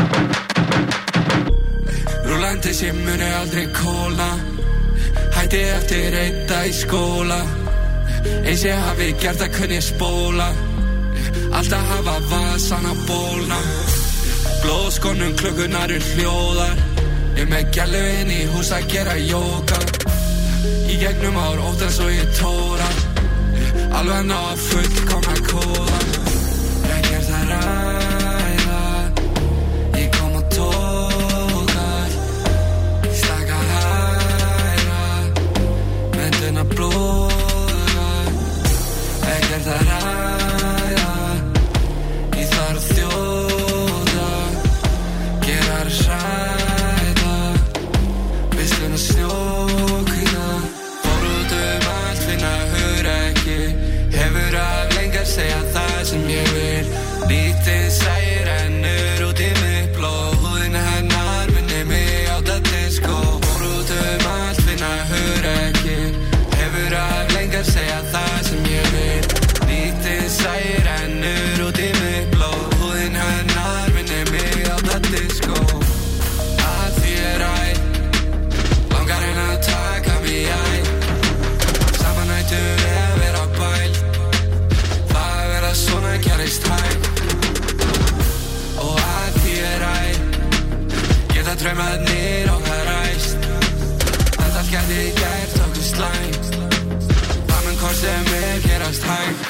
Rúlandi sem muni aldrei kólna, hætti eftir einn dag í skóla, eins ég hafi gert að kunni spóla, alltaf hafa vasan að bólna, blóðskonum klukkunar er hljóðar, ég með gælu inn í hús að gera jóga, í gegnum ár óttans og ég tóra, alveg ná að fullkomna kóða, ekkert að ræða, ég kom og tókar, slaka hæra, myndina blóðar, ekkert að ræða, ég þarf að þjóða, gera að sæta, vissluna snjókina, fór út um allt, finna hugrekki, hefur af lengar segja það sem ég vil, lítið sæir ennur út í mig blóð, húðin hennar minni mig á það disko, fór út um allt, finna hugrekki, hefur af lengar segja það sem ég vil, lítið sæir ennur út í mig blóð, húðin hennar minni mig á það disko, að því er ræð, langar henn að taka mig æð, saman ættum við að vera á bæl, það að vera svona gerist hægt, og að því er ræð, geta draumarnir okkar ræst, þetta allt gæti gert okkur slæmt, það mun hvort sem er gerast hægt,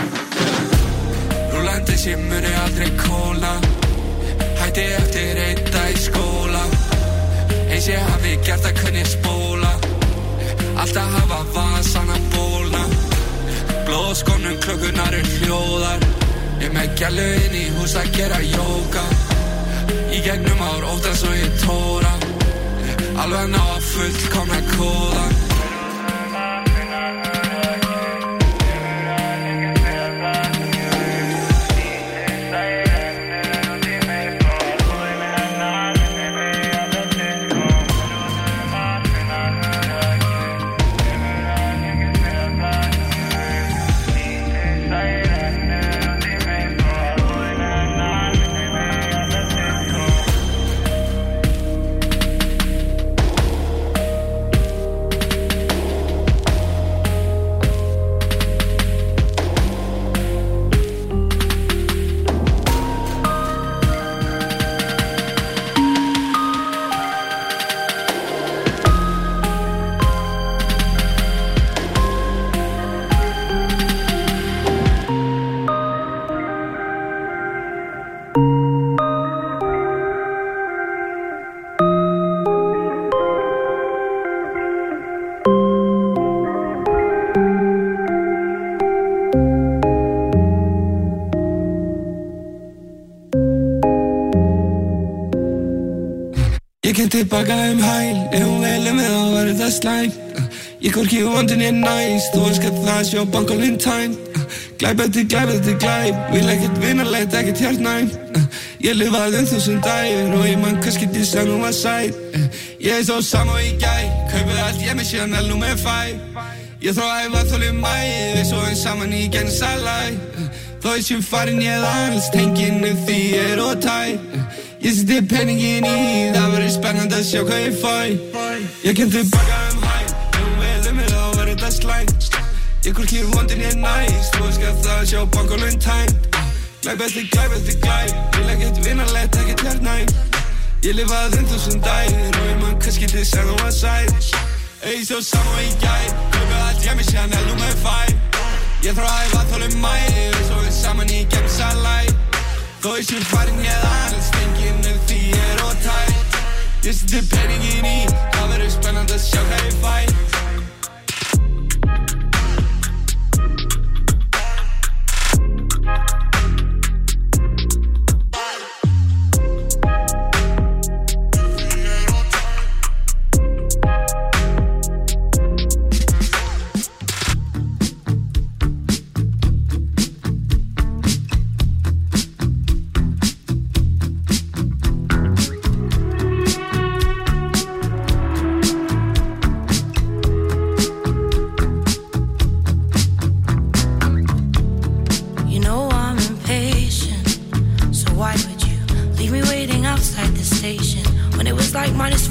rúlandi sem muni aldrei kólna, hætti eftir einn dag í skóla, eins ég hafi gert að kunni spóla, alltaf hafa vasan að bólna, blóðskonum klukkunar er hljóðar, ég með gælu inn í hús að gera jóga, í gegnum ár óttans og ég tóra, alveg ná að fullkomna kóða, Ég kem tilbaka um hæl, ef hún velum með þá var þetta slæm. Ég hvorki vondin ég næst, þú elskar það að sjá bankolinn tæm. Glæp eftir glæp eftir glæp, vil ekkert vinarlegt, ekkert hjartnæm. Ég lifaði um þúsund dægur og ég mann kannski til sem hún var sæt. Ég er svo sama og ég gæ, kaupið allt ég með síðan alveg með fæ. Ég þrá að æfa þólið mæði, við svoðum saman í genn salæ. Þó ég sé farin ég alls, tengin um því ég er og tæ. Ég seti penningin í, það verður spennandi að sjá hvað ég fæ. Ég kem tilbaka um hæl, ef hún velum með þá var þetta slæm. Ég hvorki vondin ég næst, þú elskar það að sjá bankolinn tæm. Glæp eftir glæp eftir glæp, vil ekkert vinarlegt, ekkert hjartnæm. Ég lifaði um þúsund dægur og ég mann kannski til sem hún var sæt. Ég svo sama og ég gæ, kaupið allt ég með síðan alveg með fæ. Ég þrá að æfa þólið mæði, við svoðum saman í genn salæ. Þó ég sé farin ég alls, tengin um því ég er og tæ. Ég seti penningin í, það verður spennandi að sjá hvað ég fæ.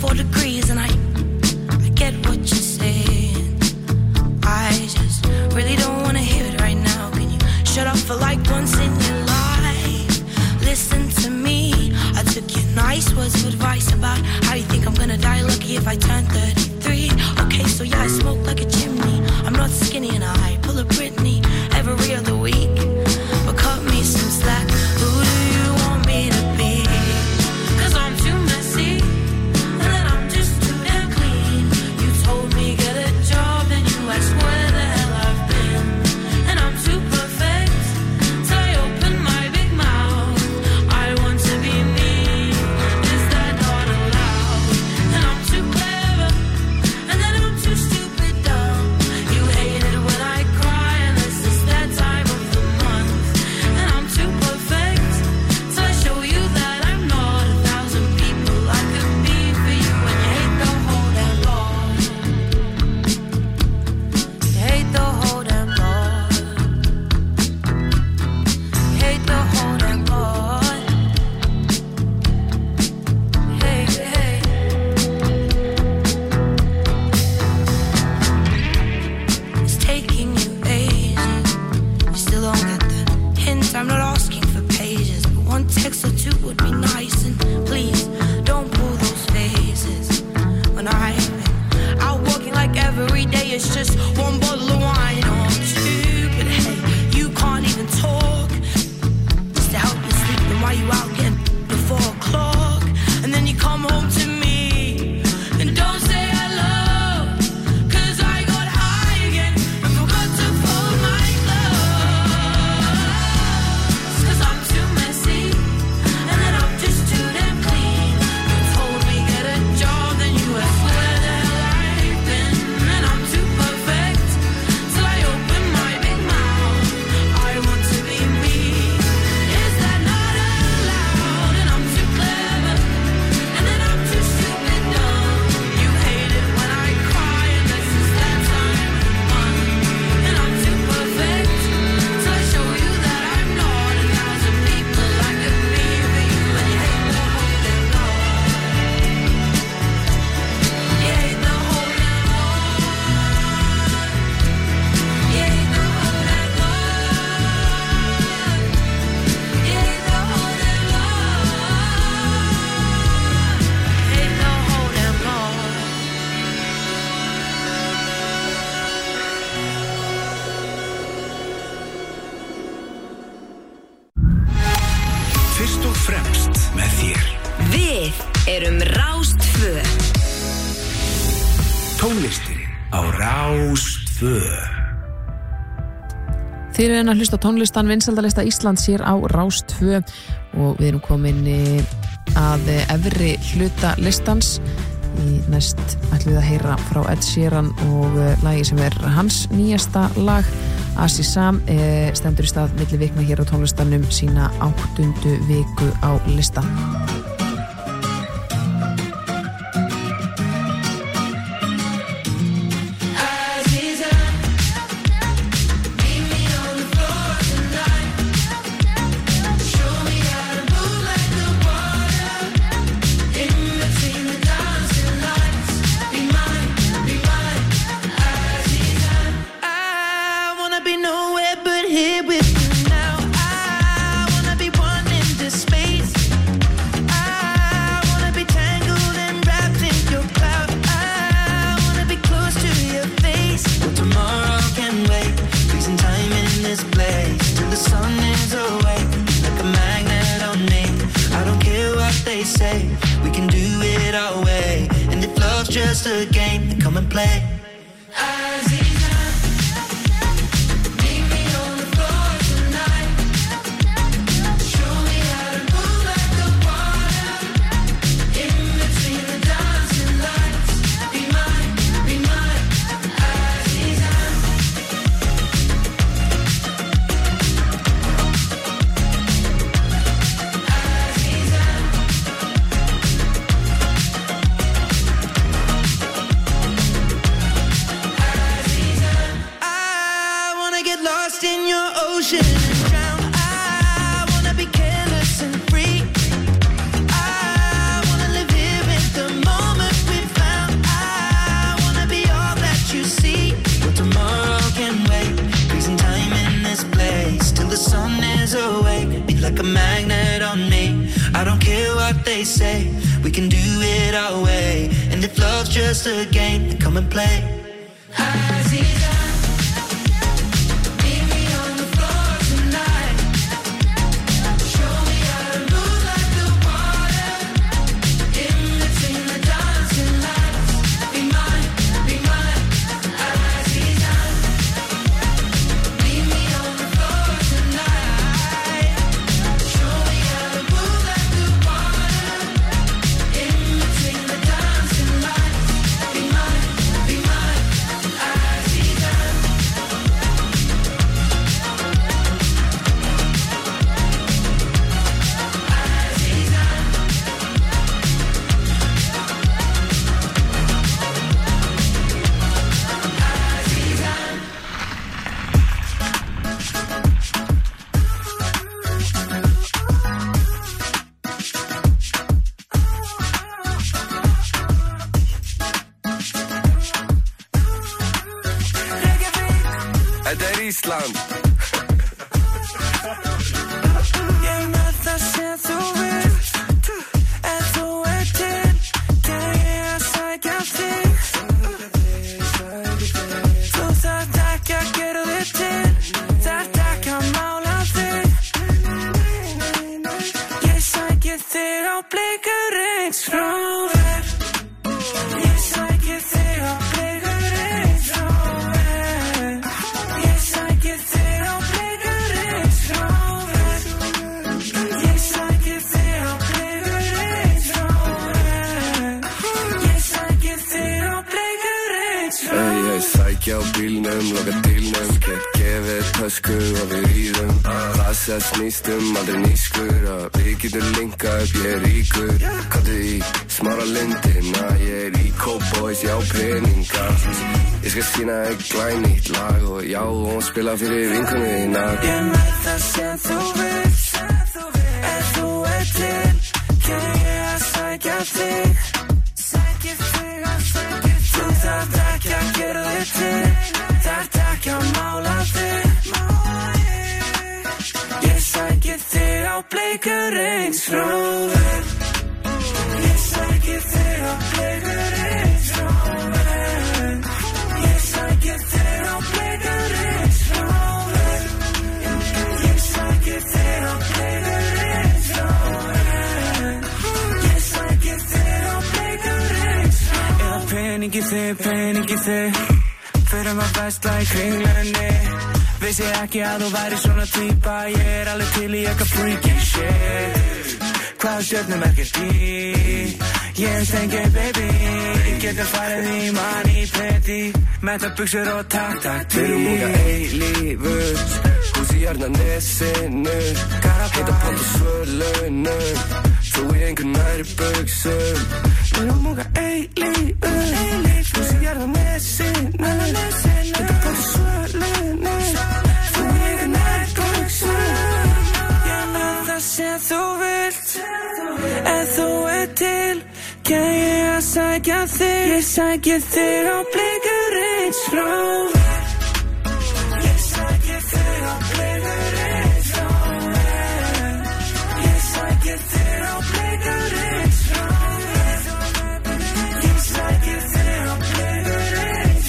four degrees and I, I get what you're saying. I just really don't want to hear it right now. Can you shut up for like once in your life? Listen to me. I took your nice words of advice about how you think I'm gonna die lucky if I turn thirty-three. Okay, so yeah, I smoke like a chimney. I'm not skinny and I pull a Britney every other week. But cut me some slack. Who do you want me to be? Cause I'm too messy and then I'm just too damn clean. You told me get a job and you asked where the hell I've been. And I'm too perfect till I open my big mouth. I want to be me. Is that not allowed? And I'm too clever and then I'm too stupid dumb. You hate it when I cry and this is that time of the month. And I'm too perfect till I show you that I'm not a thousand people I could be for you. And you hate the whole damn lot. You hate the whole damn lot. You hate the whole damn lot. Hey, hey. It's taking you ages. You still don't get the hint. I'm not asking for pages, but one text or two would be nice. And please don't pull those faces when I've been out walking like every day. It's just one bottle of wine or two. But hey, you can't even talk just to help you sleep. Then why you out getting at four o'clock? And then you come home to me and don't say hello. Cause I got high again and forgot to fold my clothes. Cause I'm too messy and then I'm just too damn clean. You told me get a job, then you asked where the hell I've been. And I'm too perfect till I open my big mouth. I want to be me. Is that not allowed? And I'm too clever and then I'm too stupid dumb. You hate it when I cry and this is that time of the month. And I'm too perfect till I show you that I'm not a thousand people I could be for you. And you hate the whole damn lot. You hate the whole damn lot. You hate the whole damn lot. You hate the whole damn lot. Hate the whole damn lot. Fyrst og fremst með þér. Við erum Rástvö. Tónlistin á Rástvö. Þið eru enn að hlusta á tónlistan vinsældalista Íslands hér á Rástvö og við erum komin eh, að eh, efri hluta listans. Í næst ætlum við að heyra frá Ed Sheeran og eh, lagi sem er hans nýjasta lag. Asi Sam eh, stendur í stað milli vikna hér á tónlistanum sína áttundu viku á lista. I wanna be nowhere but here with you now. I wanna be one in this space. I wanna be tangled and wrapped in your cloud. I wanna be close to your face. Well, tomorrow can wait. Freezing time in this place till the sun is awake. Like a magnet on me. I don't care what they say. We can do it our way. And if love's just a game, then come and play. like a magnet on me. I don't care what they say, we can do it our way. And if love's just a game, then come and play. Aziza, meet me on the floor tonight. Show me how to move like the water in between the dancing lights. Be mine, be mine, Aziza. Meet me on the floor tonight. Show me how to move like the water in between the dancing lights. Be mine, be mine, Aziza. Þetta er Ísland. Ég er með það sem þú vilt. Ef þú ert til, kann ég að sækja þig. Þú þarft ekki að gera þig til, þarft ekki að mála þig. Ég sæki þig á blikurins róver. Ég sæki þig á blikurins róver. Ég sæki þig á blikurins róver. Ég sæki þig á blikurins róver. Ég sæki þig á blikurins róver. Ég sækja á bílnum, loka dílnum, get gefið tösku og við ríðum. Það sem snýst um aldrei nýskur, að við getum linkað upp, ég er ríkur. Komdu í smára lindina, ég er í Cowboys, já peninga. Ég skal sýna þig glænýtt lag og já, og spila fyrir vinkonuna þína. Ég er með það sem þú vilt. Ef þú ert til, kann ég að sækja þig. Sæki þig að sæki þig. Þú þarft ekki að gera þig til, þarft ekki að mála þig. Ég sæki þig á blikurins róver. Ég sæki þig á blikurins róver. Ég sæki þig á blikurins róver. Ég sæki þig á blikurins róver. Ég sæki þig á blikurins róver. Eða peningi þig, peningi þig. Förum að versla í kringlunni. Vissi ekki að þú væri svona týpa. Ég er alveg til í eitthvað freaky shit. Hvaða stjörnum ekkert í. Ég er stengið baby. Ég getur farið í money petty. Metabuxur og takk, takk tí. Við erum unga eilífur, hús í Arnarnesinu. Heita pant og svölunu, þú í engu næri buxum. Við erum unga eilífur, hús í Arnarnesinu. Heita pant og svölunu, þú í engu næri buxum. Ég er með það sem þú vilt. Ef þú ert til, kann ég að sækja þig. Ég sæki þig á blikurins róver. Ég sæki þig á blikurins róver. Ég sæki þig á blikurins róver. Ég sæki þig á blikurins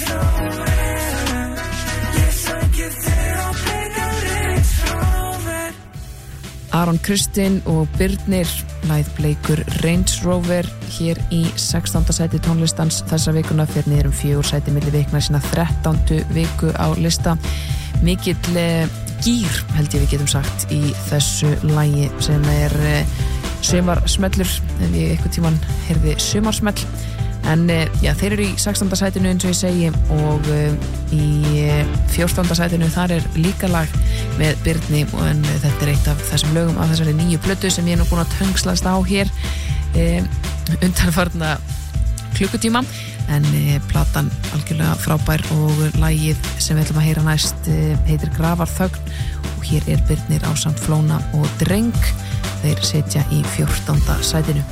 róver. Ég sæki þig á blikurins róver. Aron Kristinn og Birnir, lagið Bleikur Range Rover, hér í sextánda sæti tónlistans þessa vikuna, fyrir niður um fjögur sæti milli vikna sína þrettándu viku á lista. Mikill eh, gír, held ég við getum sagt, í þessu lagi sem er eh, sumarsmellur, ef ég eitthvað tíman heyrði sumarsmell. En eh, já, þeir eru í sextánda sætinu eins og ég segi, og eh, í fjórtánda sætinu þar er líka lag með Birni, en eh, þetta er eitt af þessum lögum af þessari nýju plötu sem ég er nú búin að töngslast á hér eh, undanfarna klukkutíma, en eh, platan algjörlega frábær, og lagið sem við ætlum að heyra næst eh, heitir Grafarþögn, og hér er Birnir ásamt Flóna og Dreng. Þeir setja í fjórtánda sætinu.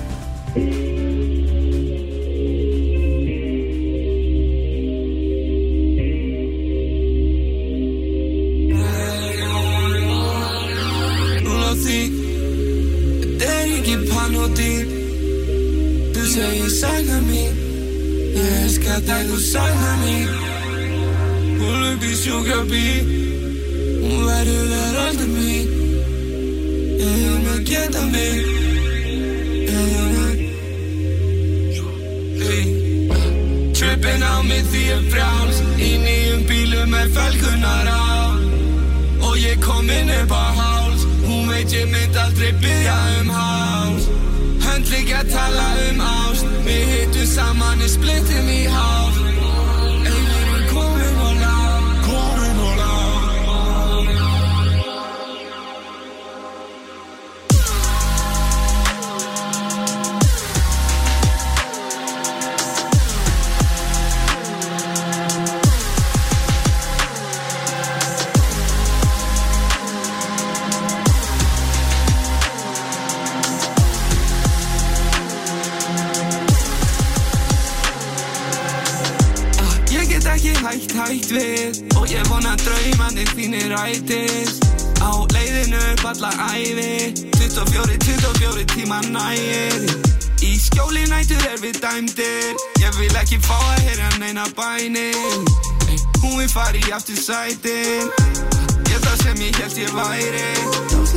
Núna á því. Þetta er ekki panodín. Þú segir sæna mín. Ég elska þig, þú sæna mín. Hún upp í sjúkrabíl. Hún verður veraldur mín. Ég vil með geta mig. Ég vil með Trippin á mig því ég frjáls. Í nýjum bílum er felgunar á. Og ég kom inn upp á háls. Hún veit ég mynd aldrei biðja um háls. Hönd líka tala um ást. Við hittum saman í splittum í háls. Eilurinn komin og lág. Komin og lág. Hætt, hætt við. Og ég vona draumarnir þínir rætist. Á leiðinu upp alla ævi. tuttugu og fjórir, tuttugu og fjórir tímar nægir. Í skjóli nætur er við dæmdir. Ég vil ekki fá að heyra neina bænir. Hún vil fara í aftur sætin. Ég það sem ég hélt ég væri.